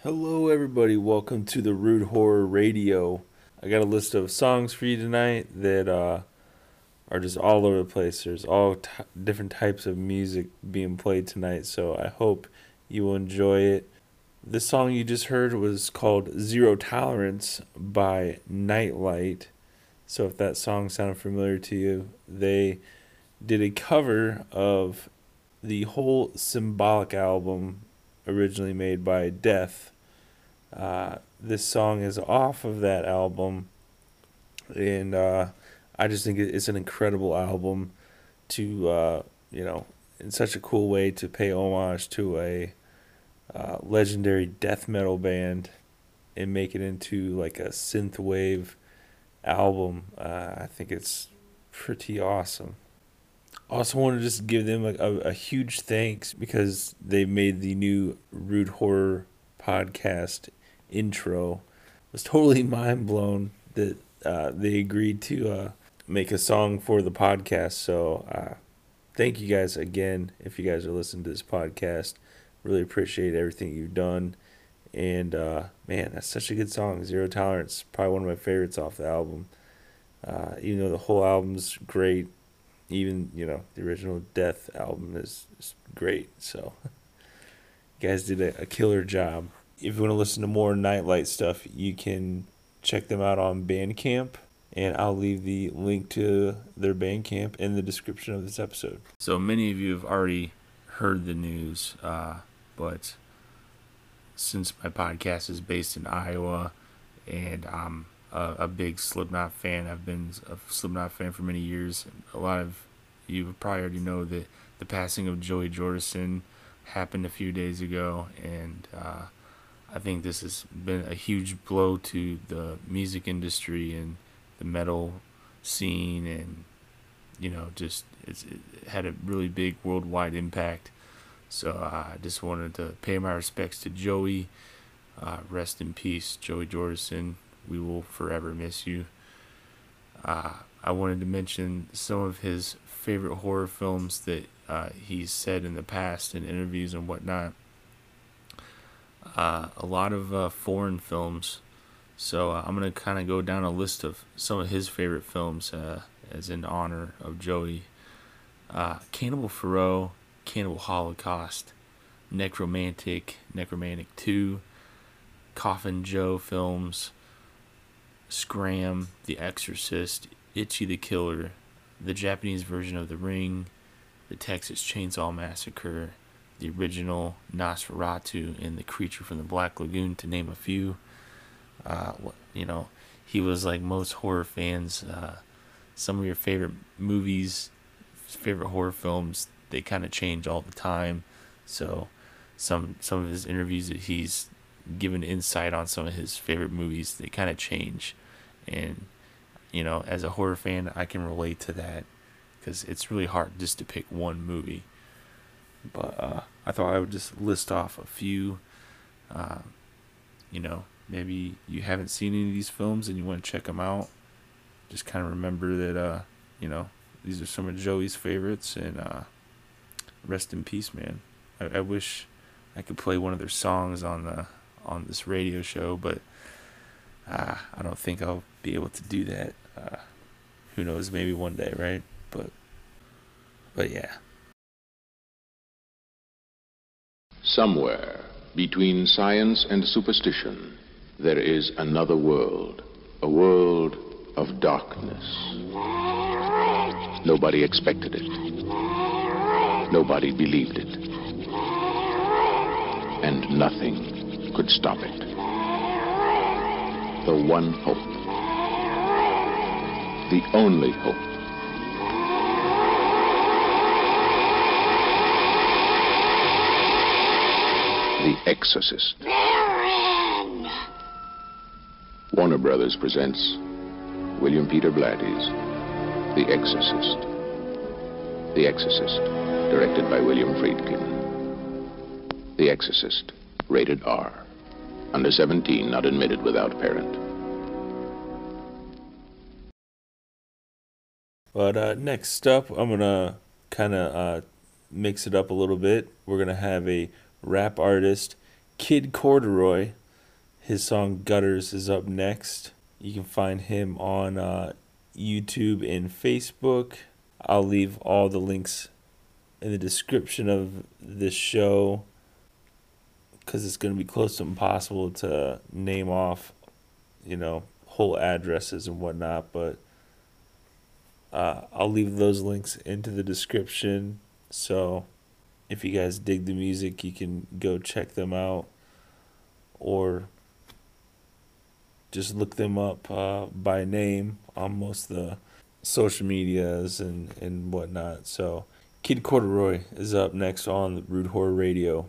Hello, everybody. Welcome to the Rude Horror Radio. I got a list of songs for you tonight that are just all over the place. There's all different types of music being played tonight, so I hope you will enjoy it. This song you just heard was called Zero Tolerance by Nightlight. So if that song sounded familiar to you, they did a cover of the whole Symbolic album originally made by Death. This song is off of that album, and I just think it's an incredible album to, in such a cool way to pay homage to a legendary death metal band and make it into like a synthwave album. I think it's pretty awesome. Also, want to just give them a huge thanks because they made the new Rude Horror podcast intro. I was totally mind blown that they agreed to make a song for the podcast. So thank you guys again if you guys are listening to this podcast. Really appreciate everything you've done. And man, that's such a good song. Zero Tolerance, probably one of my favorites off the album. Even though the whole album's great, even the original Death album is great. So you guys did a killer job. If you want to listen to more Nightlight stuff, you can check them out on Bandcamp, and I'll leave the link to their Bandcamp in the description of this episode. So many of you have already heard the news, but since my podcast is based in Iowa and I'm a big Slipknot fan, I've been a Slipknot fan for many years. A lot of you probably already know that the passing of Joey Jordison happened a few days ago, and I think this has been a huge blow to the music industry and the metal scene, and it had a really big worldwide impact. So I just wanted to pay my respects to Joey. Rest in peace, Joey Jordison. We will forever miss you. I wanted to mention some of his favorite horror films that he's said in the past in interviews and whatnot. A lot of foreign films. So I'm going to kind of go down a list of some of his favorite films as in honor of Joey. Cannibal Ferox, Cannibal Holocaust, Necromantic 2, Coffin Joe films, Scram, The Exorcist, Itchy the Killer, the Japanese version of The Ring, the Texas Chainsaw Massacre, the original Nosferatu, and The Creature from the Black Lagoon, to name a few. He was like most horror fans. Some of your favorite movies, favorite horror films, they kind of change all the time. So some of his interviews that he's given insight on some of his favorite movies, they kind of change. And as a horror fan, I can relate to that because it's really hard just to pick one movie. But I thought I would just list off a few. Maybe you haven't seen any of these films and you want to check them out. Just kind of remember that these are some of Joey's favorites, and rest in peace, man. I wish I could play one of their songs on this radio show, but I don't think I'll be able to do that. Who knows? Maybe one day, right? But yeah. Somewhere between science and superstition, there is another world, a world of darkness. Nobody expected it. Nobody believed it. And nothing could stop it. The one hope. The only hope. The Exorcist. Warner Brothers presents William Peter Blatty's The Exorcist. The Exorcist, directed by William Friedkin. The Exorcist, rated R. Under 17, not admitted without parent. But next up, I'm going to kind of mix it up a little bit. We're going to have a rap artist, Kid Corduroy, His song Gutters is up next. You can find him on YouTube and Facebook. I'll leave all the links in the description of this show because it's going to be close to impossible to name off, whole addresses and whatnot. But I'll leave those links into the description. So if you guys dig the music, you can go check them out or just look them up by name on most of the social medias and whatnot. So Kid Corduroy is up next on Rude Horror Radio.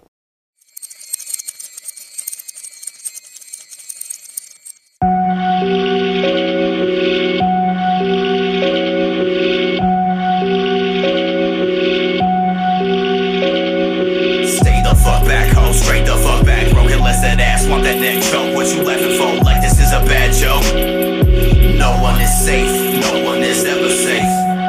Stay the fuck back, ho, straight the fuck back. Broken less that ass, want that neck choke. What you laughing for? Like this is a bad joke. No one is safe, no one is ever safe.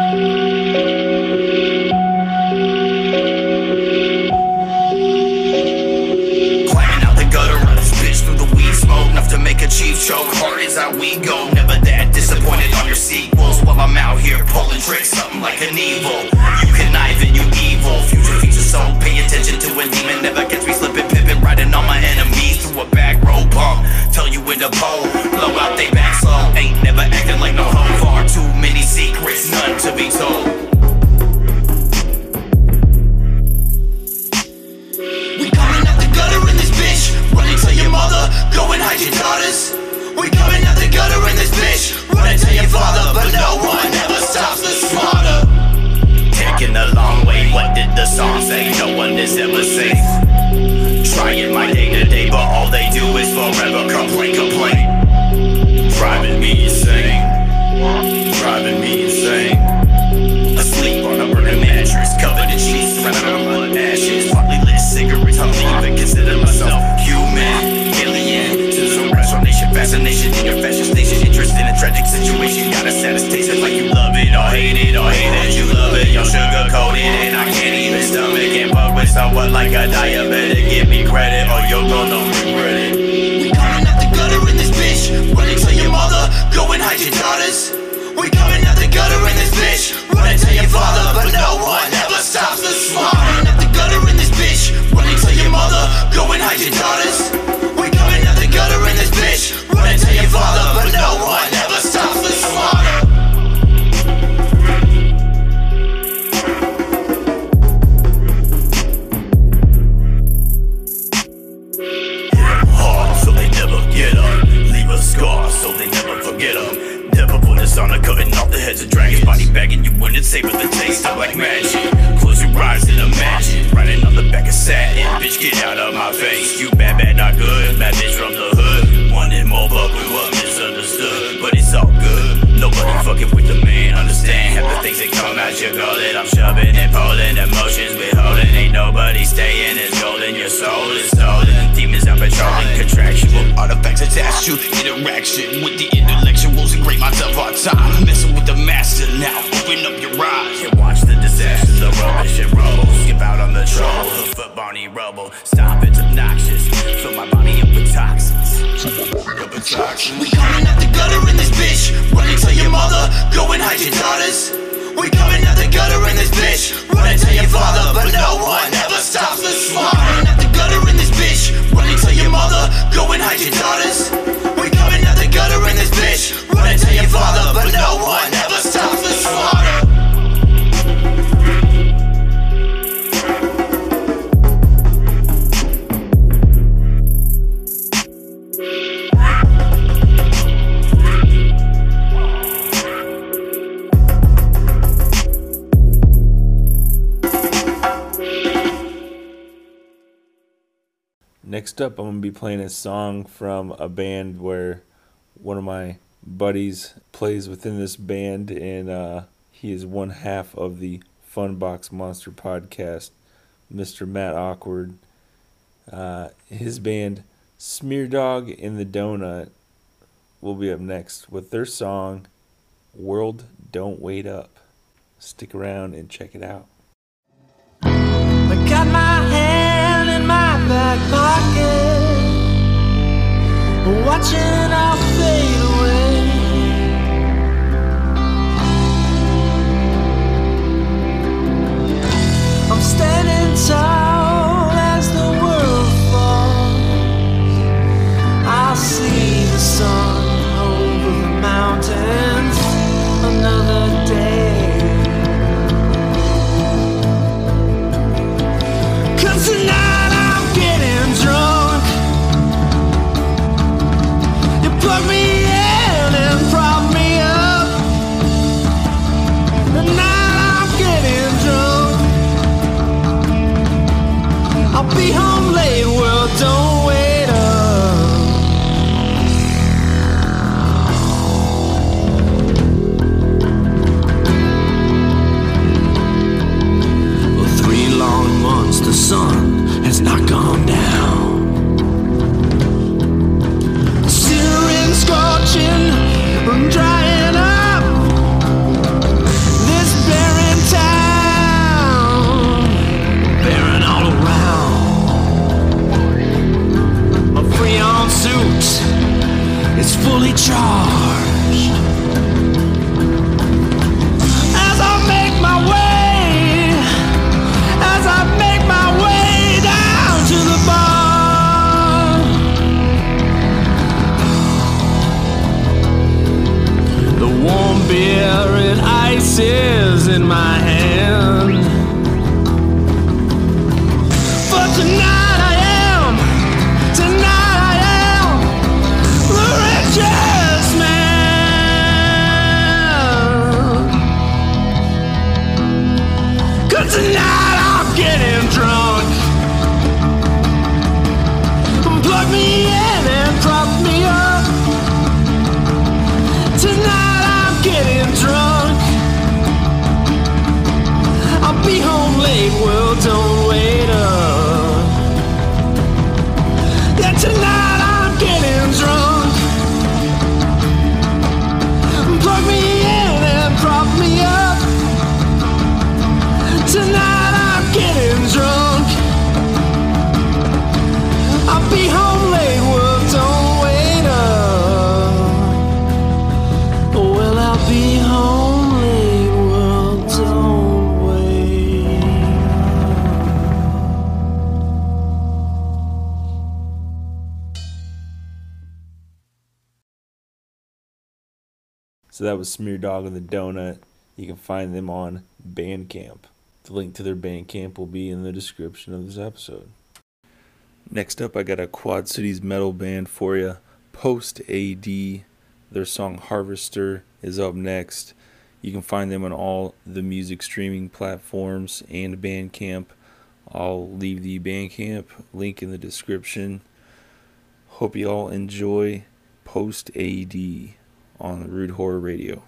Climbing out the gutter, run this bitch through the weed smoke. Enough to make a chief choke, hard is how we go. Never that disappointed on your sequels. While I'm out here pulling tricks, something like an evil. You conniving, you evil. Future features so pay attention to a demon. Never gets me slipping, pippin', riding on my enemies through a back row bump. Tell you in the pole, blow out they back slow. Ain't never acting like no hoe. Far too many secrets, none to be told. We coming out the gutter in this bitch. Run and tell your mother, go and hide your daughters. We coming out the gutter in this bitch. Run and tell your father, but no one ever stops the slaughter. Taking the long way, what did the song say? No one is ever safe. Trying my day to day, but all they do is forever complain, complain. Driving me insane. Driving me insane. Asleep on a burning mattress, covered in sheets, running on blood ashes. Partly lit cigarettes, I'm leaving, consider myself human. Alien to some nation, fascination in your fashion station. Interest in a tragic situation, got a satisfaction like you love it or hate it, or hate that you love it. You're sugar coated and I can't even stomach it. But with someone like a diabetic, give me credit or you're gonna regret it. We coming out the gutter in this bitch. Run and tell your mother, go and hide your daughters. We coming out the gutter in this bitch. Run and tell your father, but no one ever stops the slaughter. Coming out the gutter in this bitch. Run and tell your mother, go and hide your daughters. We coming out the gutter in this bitch. Run and tell your father, but no one ever stops the slaughter. So they never get up. Leave a scar so they never forget them. Never put us on a cutting off the heads of dragons. Body bagging you when it's savor the taste of like magic. Close your eyes and imagine riding on the back of satin. Bitch, get out of my face. You bad, bad, not good. Bad bitch from the hood. Wanted more, but we were misunderstood. But it's all good. Nobody fucking with the man. Understand half the things that come out your gullet. I'm shoving and pulling emotions withholding. Ain't nobody staying. It's golden. Your soul is stolen. Demons out patrolling. Contractual artifacts attached to interaction with the intellectuals and great minds of our time. Messing with the master now. Open up your eyes and watch the disasters of rubbish and rubble. Skip out on the troll. Hoof up Barney rubble. Stop, it's obnoxious. Fill my body up with toxins. We coming out the gutter in this bitch. Run and tell your mother, go and hide your daughters. We coming out the gutter in this bitch. Run and tell your father, but no one ever stops the slaughter. Coming out the gutter in this bitch. Run and tell your mother, go and hide your daughters. We coming out the gutter in this bitch. Run and tell your father, but no one ever stops the slaughter. Next up, I'm going to be playing a song from a band where one of my buddies plays within this band, and he is one half of the Funbox Monster podcast, Mr. Matt Awkward. His band, Smeardog in the Donut, will be up next with their song, World Don't Wait Up. Stick around and check it out. I got my hand in my back pocket, watching our fade away. I'm standing tall as the world falls. I see the sun over the mountains. Another day. 'Cause tonight I'm getting drunk. You plug me in and prop me up. Tonight I'm getting drunk. I'll be home late, well, don't wait up. For 3 long months the sun has not gone down. Searing, scorching, I'm drying up this barren town, barren all around. A Freon suit is fully charged. As I make my way, as I make my way down to the bar, the warm beer and ice is in my hand. For tonight I am the richest man. 'Cause tonight I'm getting drunk. Plug me in and prop me up. Tonight I'm getting drunk. I'll be home late, well, don't wait up. Yeah, tonight I'm getting drunk. Plug me in and prop me up. Tonight I'm getting drunk. I'll be home late, well, don't wait up. Well, I'll be home late, well, don't wait up. So that was Smear Dog and the Donut. You can find them on Bandcamp. The link to their Bandcamp will be in the description of this episode. Next up, I got a Quad Cities metal band for you, Post AD. Their song Harvester is up next. You can find them on all the music streaming platforms and Bandcamp. I'll leave the Bandcamp link in the description. Hope you all enjoy Post AD on the Rude Horror Radio.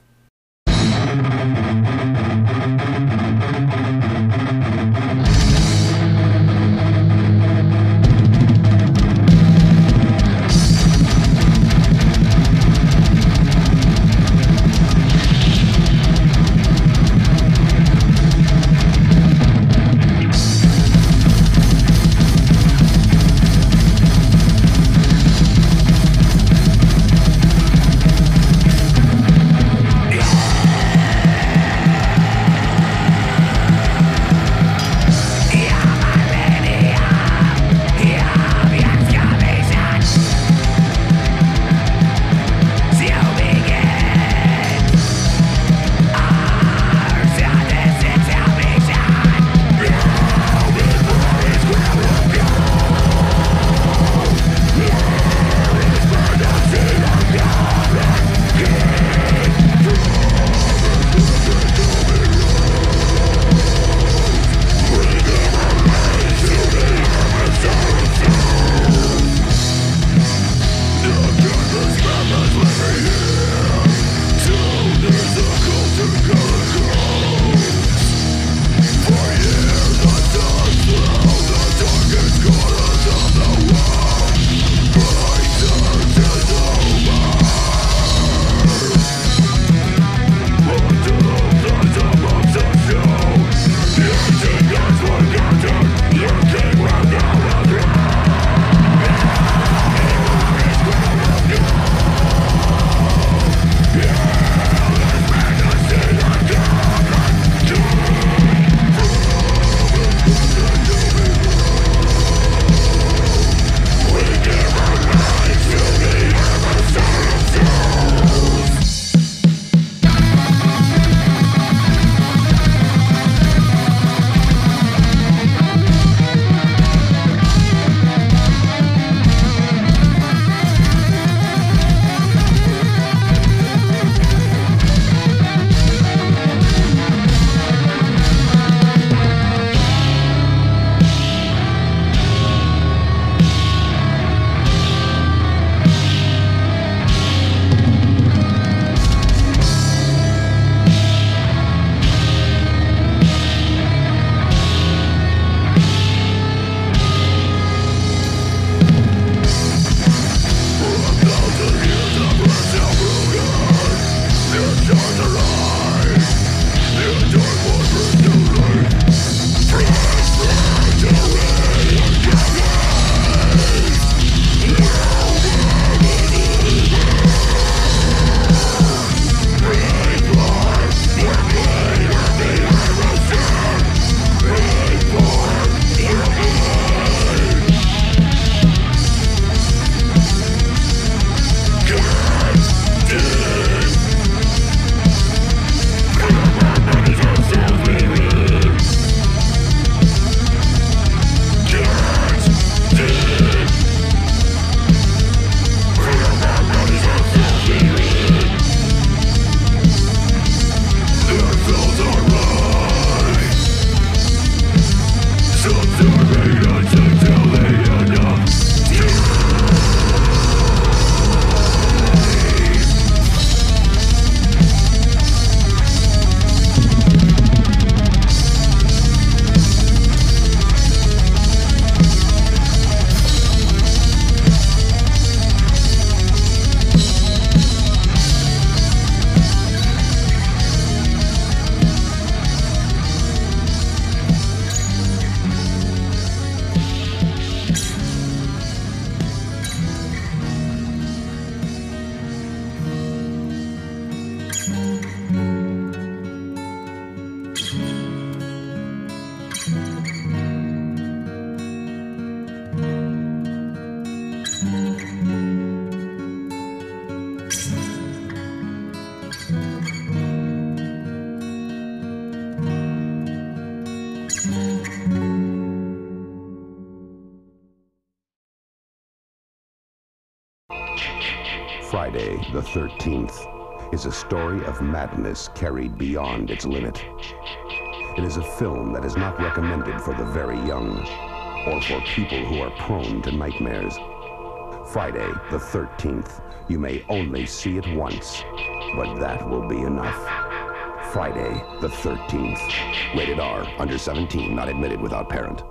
Friday the 13th is a story of madness carried beyond its limit. It is a film that is not recommended for the very young or for people who are prone to nightmares. Friday the 13th. You may only see it once, but that will be enough. Friday the 13th. Rated R, under 17, not admitted without parent.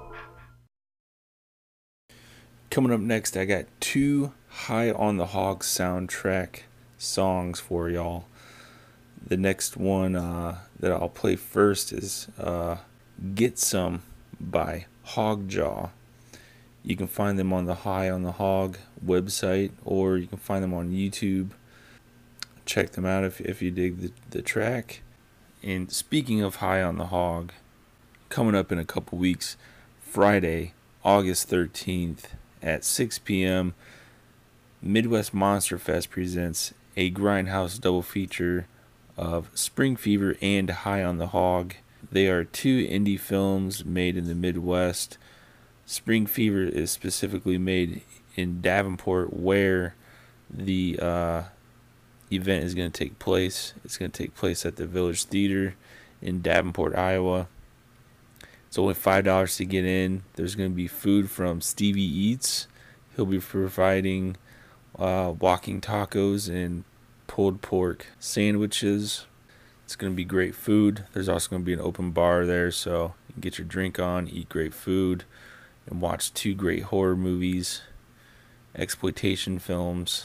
Coming up next, I got 2 High on the Hog soundtrack songs for y'all. The next one that I'll play first is Get Some by Hogjaw. You can find them on the High on the Hog website, or you can find them on YouTube. Check them out if you dig the track. And speaking of High on the Hog, coming up in a couple weeks, Friday, August 13th at 6 p.m., Midwest Monster Fest presents a Grindhouse double feature of Spring Fever and High on the Hog. They are 2 indie films made in the Midwest. Spring Fever is specifically made in Davenport, where the event is going to take place. It's going to take place at the Village Theater in Davenport, Iowa. It's only $5 to get in. There's going to be food from Stevie Eats. He'll be providing walking tacos and pulled pork sandwiches. It's going to be great food. There's also going to be an open bar there, so you can get your drink on, eat great food, and watch 2 great horror movies, exploitation films,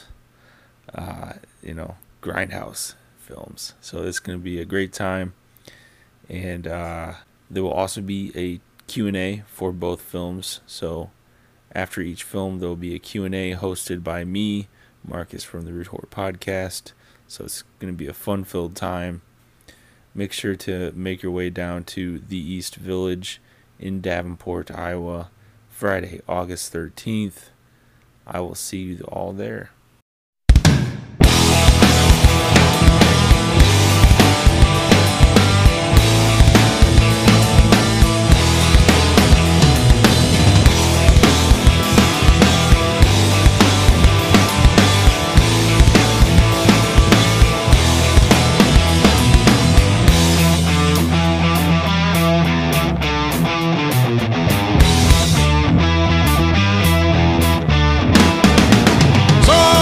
Grindhouse films. So it's going to be a great time. And there will also be a Q&A for both films. So after each film, there will be a Q&A hosted by me, Marcus from the Rude Horror Podcast. So it's going to be a fun-filled time. Make sure to make your way down to the East Village in Davenport, Iowa, Friday, August 13th. I will see you all there. So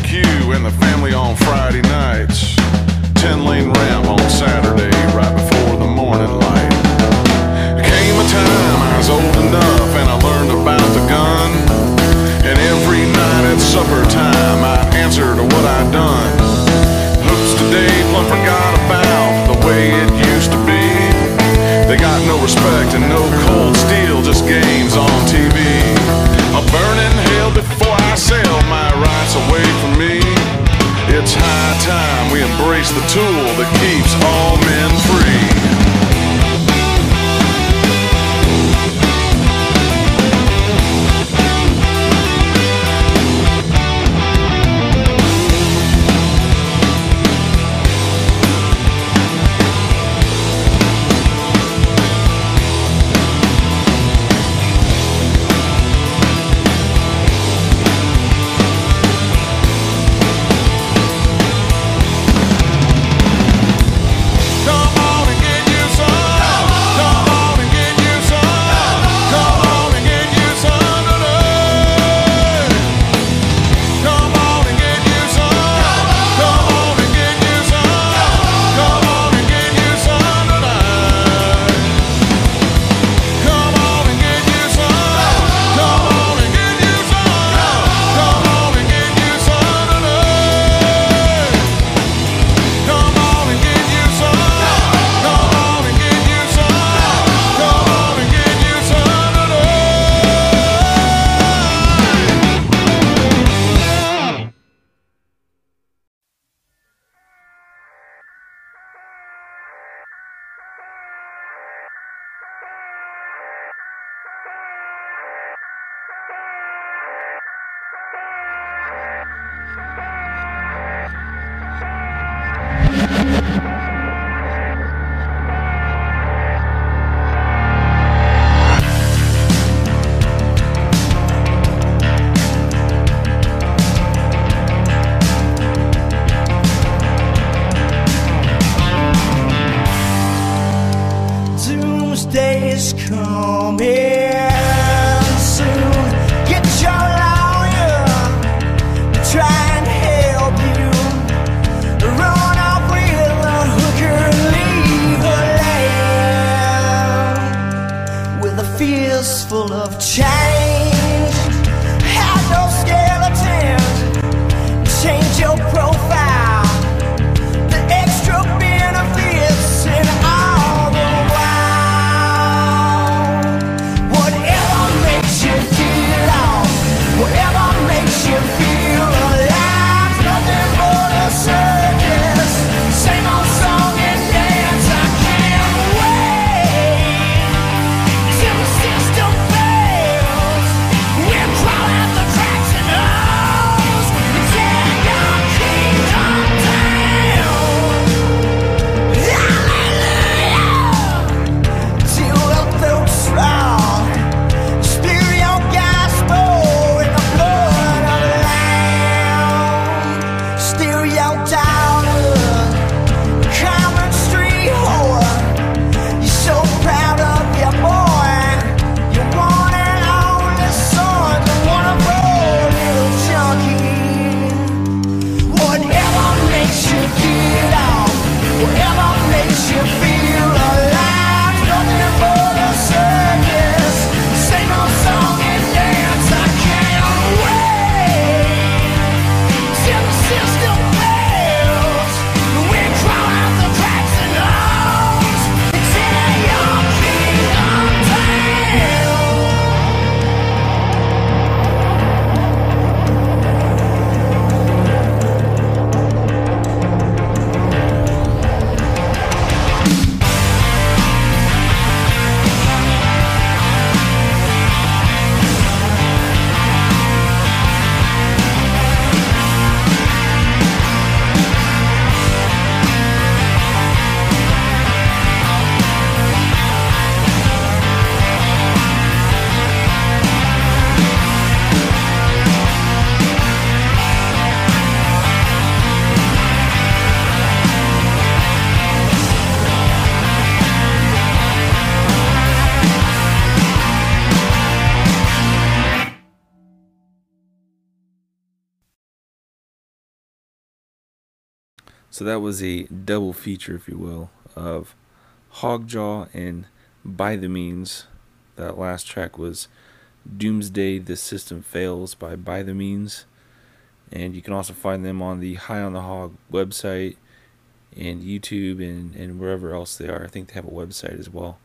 barbecue and the family on Friday nights. 10-lane ramp on Saturday right before the morning light. There came a time I was old enough and I learned about the gun. And every night at supper time I'd answer to what I'd done. Hoops today, plumb forgot about the way it used to be. They got no respect and no cold steel, just games on TV. I'll burn in hell before I sell my rights away from me. It's high time we embrace the tool that keeps all men free. Doomsday is coming soon. Get your lawyer, try and help you. Run off with a hooker, leave her land with a fist full of change. Have no skeletons, change your profile. The extra benefits and all the while. Whatever makes you get off, whatever makes you feel alive, nothing but a circus. Same old song and dance. I can't wait till the system fails. We'll crawl out the cracks and holes and tear your kingdom down. Hallelujah! Till the throats round, spew your gospel in the blood of the Lamb. Steal your daughter, common street whore. You're so proud of your boy, your one and only son, the one of all little junkie. Whatever makes you get off, whatever makes you feel alive, nothing but a circus. Same old song and dance. I can't wait till the system fails. We crawl out the cracks and holes and tear your kingdom down. So that was a double feature, if you will, of Hogjaw and By the Means. That last track was Doomsday This System Fails by the Means. And you can also find them on the High on the Hog website and YouTube and wherever else they are. I think they have a website as well.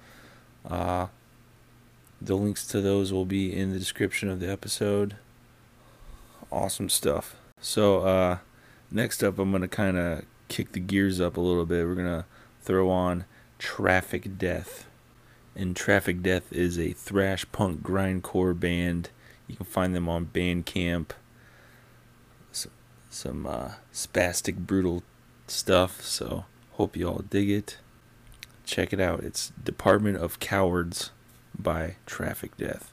The links to those will be in the description of the episode. Awesome stuff. So next up, I'm going to kind of kick the gears up a little bit. We're going to throw on Traffic Death. And Traffic Death is a thrash punk grindcore band. You can find them on Bandcamp. Some spastic, brutal stuff. So hope you all dig it. Check it out. It's Department of Cowards by Traffic Death.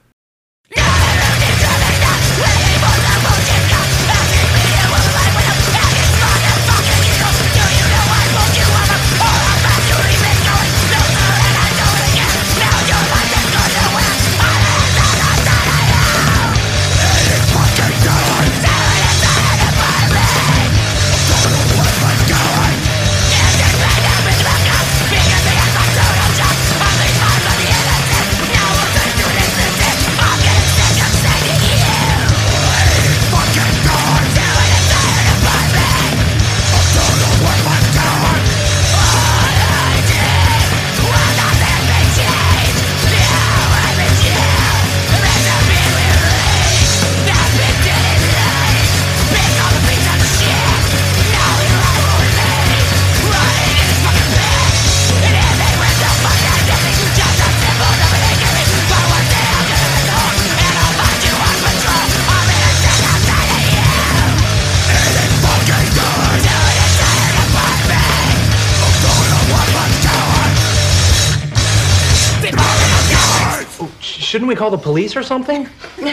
Shouldn't we call the police or something?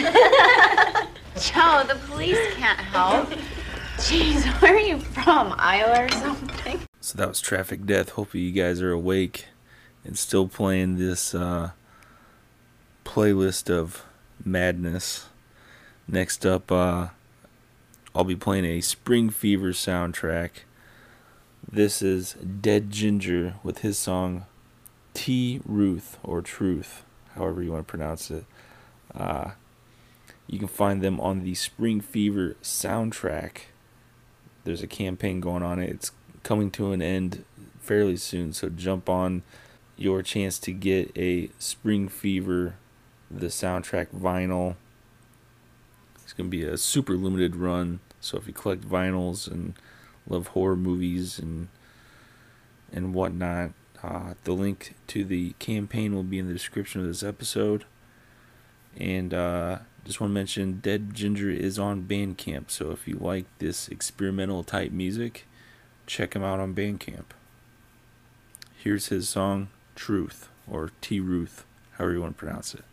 Joe, the police can't help. Jeez, where are you from? Iowa or something? So that was Traffic Death. Hopefully you guys are awake and still playing this playlist of madness. Next up, I'll be playing a Spring Fever soundtrack. This is Dead Ginger with his song T-Ruth or Truth, however you want to pronounce it. You can find them on the Spring Fever soundtrack. There's a campaign going on. It's coming to an end fairly soon, so jump on your chance to get a Spring Fever, the soundtrack vinyl. It's going to be a super limited run, so if you collect vinyls and love horror movies and whatnot, the link to the campaign will be in the description of this episode. And just want to mention Dead Ginger is on Bandcamp, so if you like this experimental type music, check him out on Bandcamp. Here's his song Truth, or T-Ruth, however you want to pronounce it.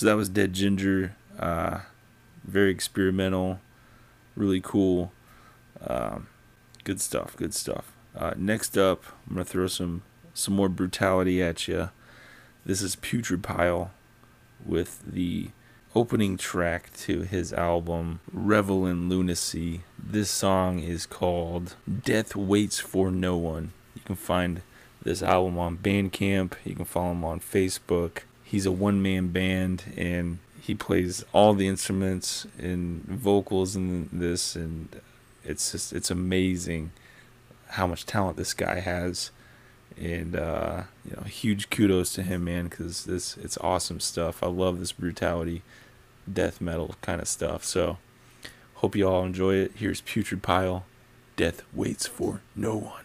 So that was Dead Ginger. Very experimental, really cool. Good stuff. Next up, I'm gonna throw some more brutality at you. This is Putrid Pile with the opening track to his album Revel in Lunacy. This song is called Death Waits for No One. You can find this album on Bandcamp. You can follow him on Facebook. He's a one-man band, and he plays all the instruments and vocals in this, and it's amazing how much talent this guy has. And huge kudos to him, man, because it's awesome stuff. I love this brutality, death metal kind of stuff. So hope you all enjoy it. Here's Putrid Pile, Death Waits for No One.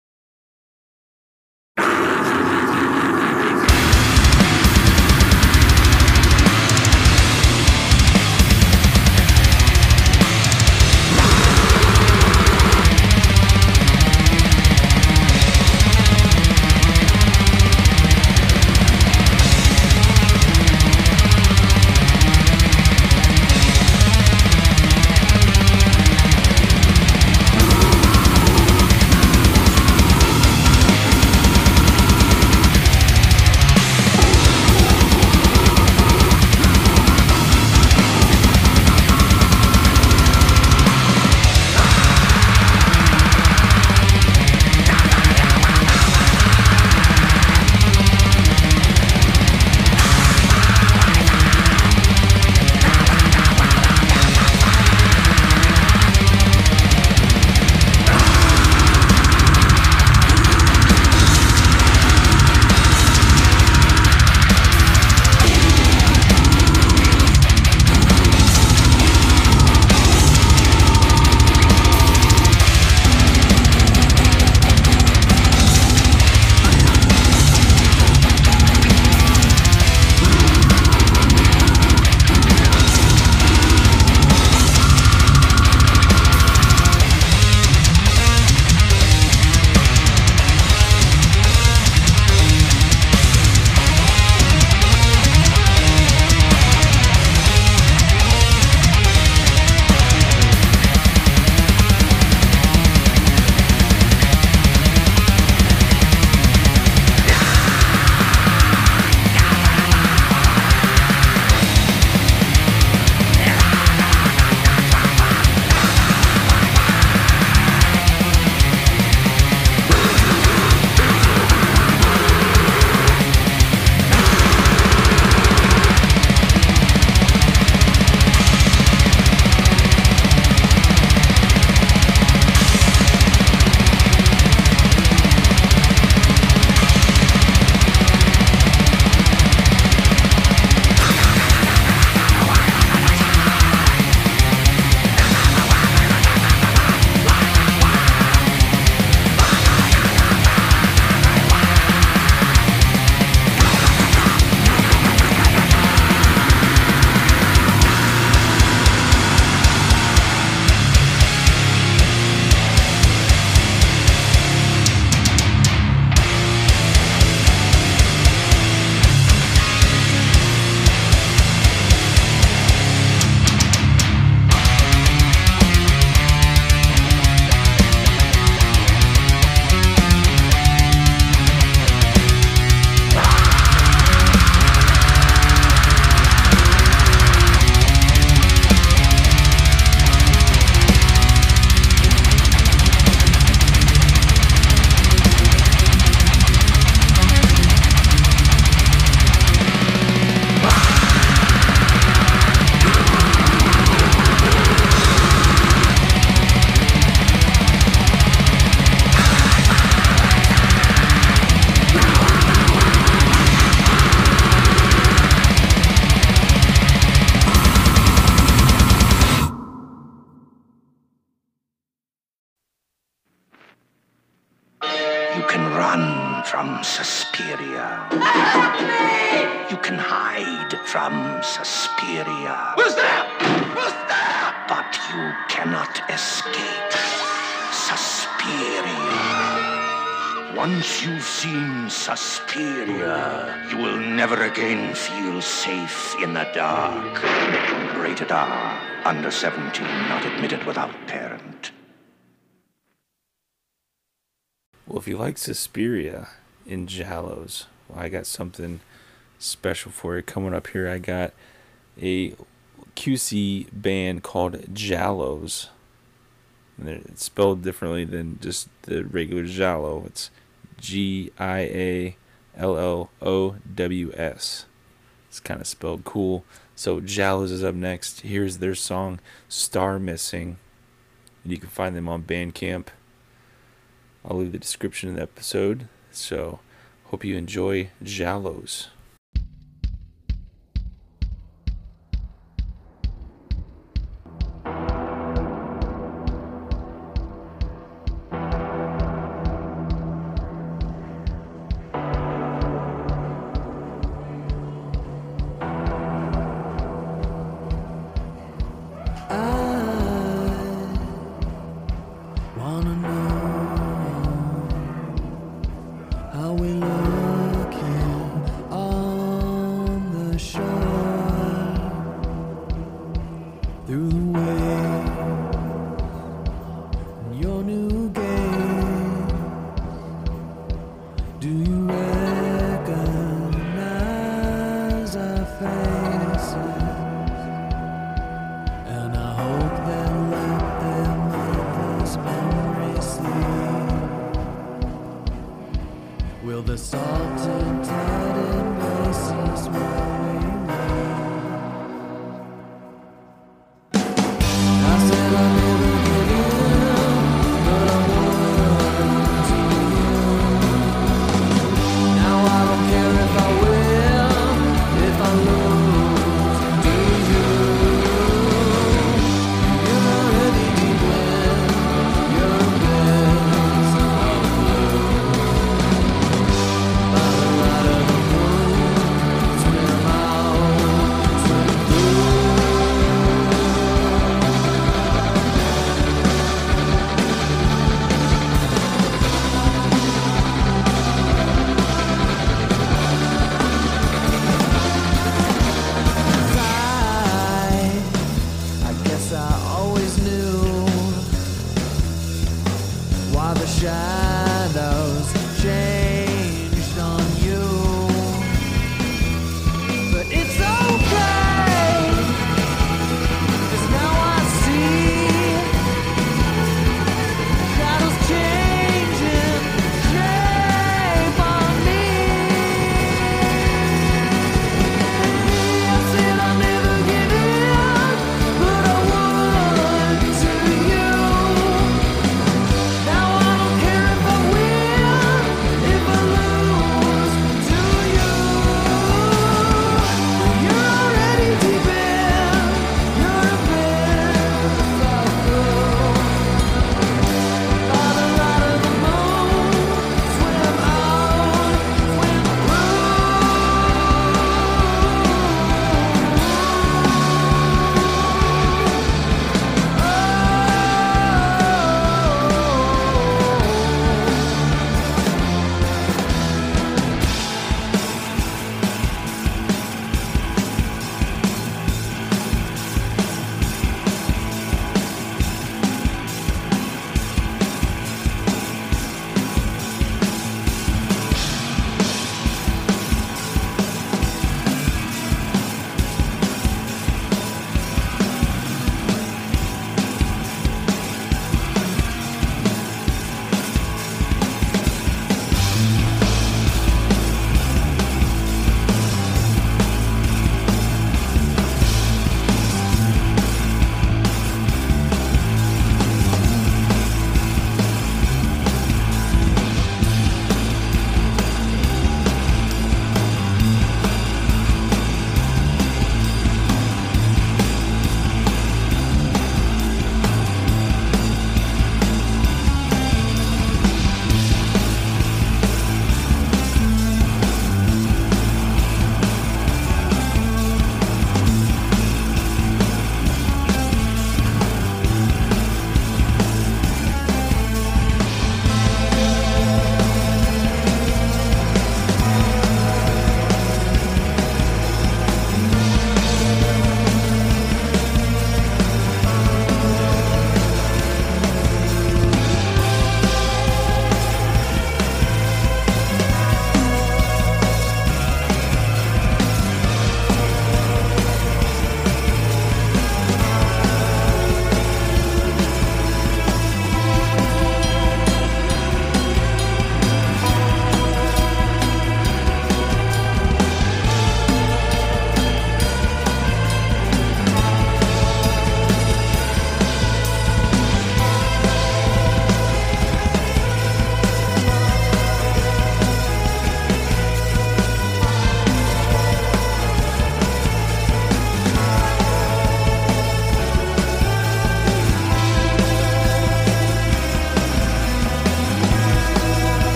from Suspiria. You can hide from Suspiria. Who's there? Who's there? But you cannot escape Suspiria. Once you've seen Suspiria, you will never again feel safe in the dark. Rated R. Under 17, not admitted without parent. Well, if you like Suspiria in Giallos, well, I got something special for you. Coming up here, I got a QC band called Giallos. And it's spelled differently than just the regular Giallo. It's Giallows. It's kind of spelled cool. So Giallos is up next. Here's their song Star Missing. And you can find them on Bandcamp. I'll leave the description of the episode. So hope you enjoy Giallos. Now I don't care if I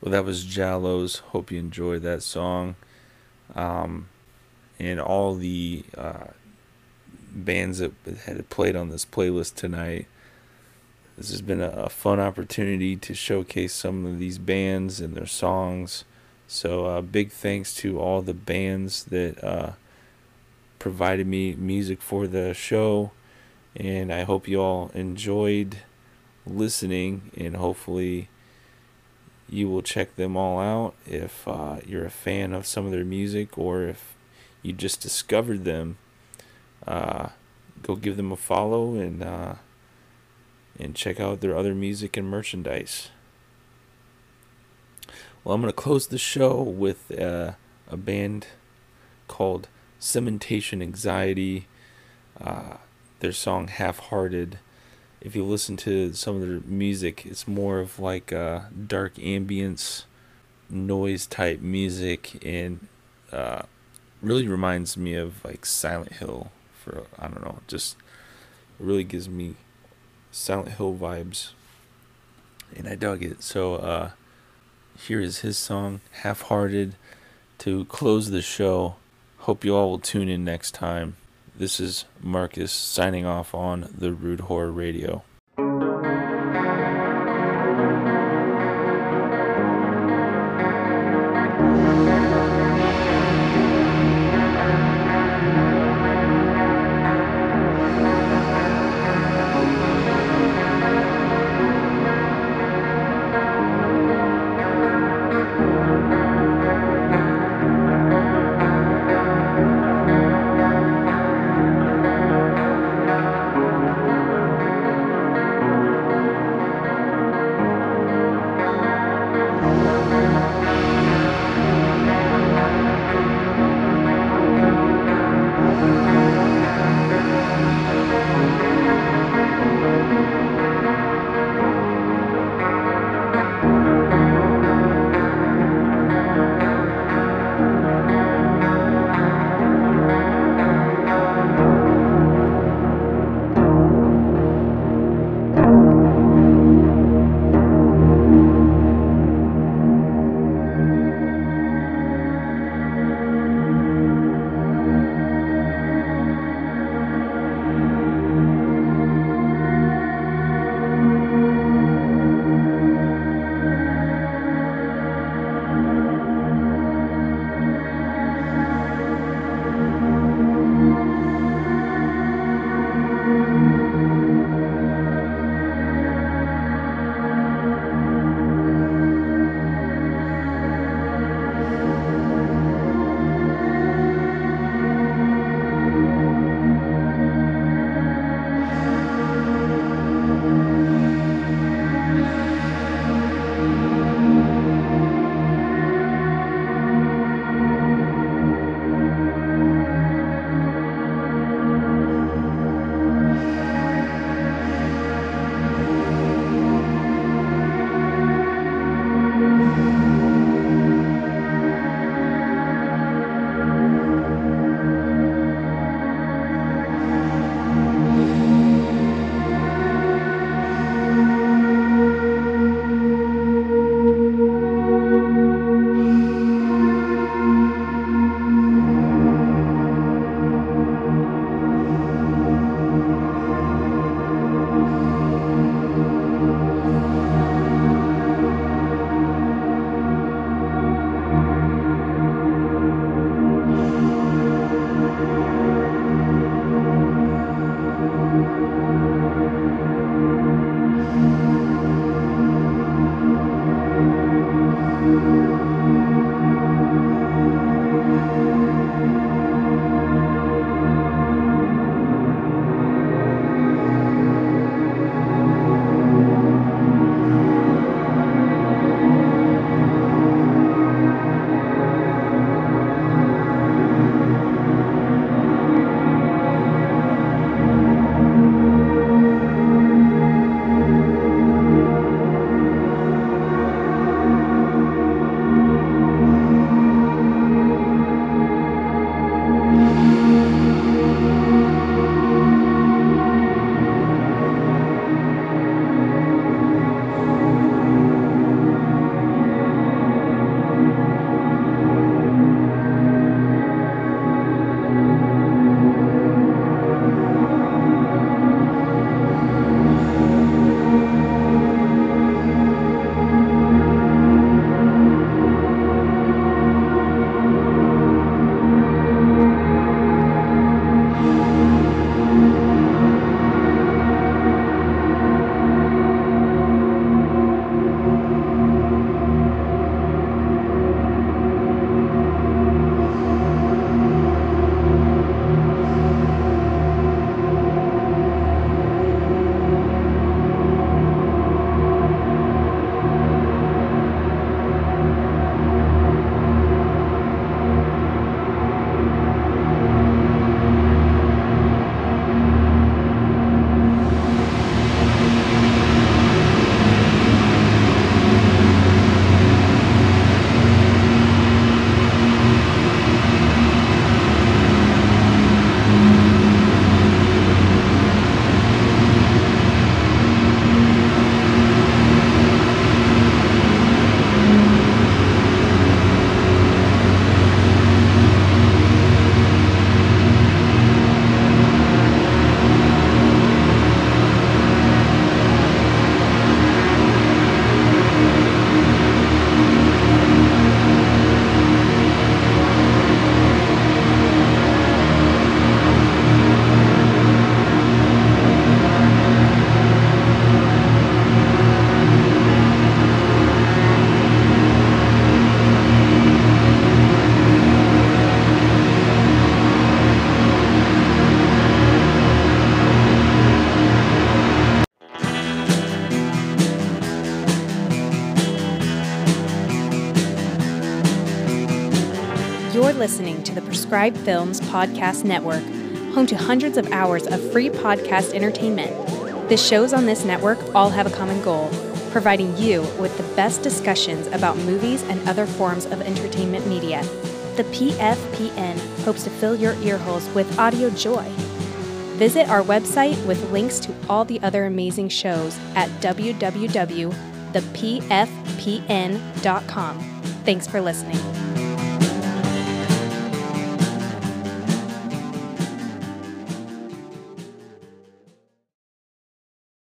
Well, that was Jallows. Hope you enjoyed that song. And all the bands that had played on this playlist tonight. This has been a fun opportunity to showcase some of these bands and their songs. So big thanks to all the bands that provided me music for the show. And I hope you all enjoyed listening, and hopefully you will check them all out if you're a fan of some of their music, or if you just discovered them. Go give them a follow and check out their other music and merchandise. Well, I'm going to close the show with a band called Cementation Anxiety. Their song Half-Hearted. If you listen to some of their music, it's more of like dark ambience, noise type music, and really reminds me of like Silent Hill. I don't know, just really gives me Silent Hill vibes, and I dug it. So here is his song Half-Hearted to close the show. Hope you all will tune in next time. This is Marcus signing off on the Rude Horror Radio. listening to the Prescribed Films Podcast Network, home to hundreds of hours of free podcast entertainment. The shows on this network all have a common goal, providing you with the best discussions about movies and other forms of entertainment media. The PFPN hopes to fill your earholes with audio joy. Visit our website with links to all the other amazing shows at www.thepfpn.com. Thanks for listening.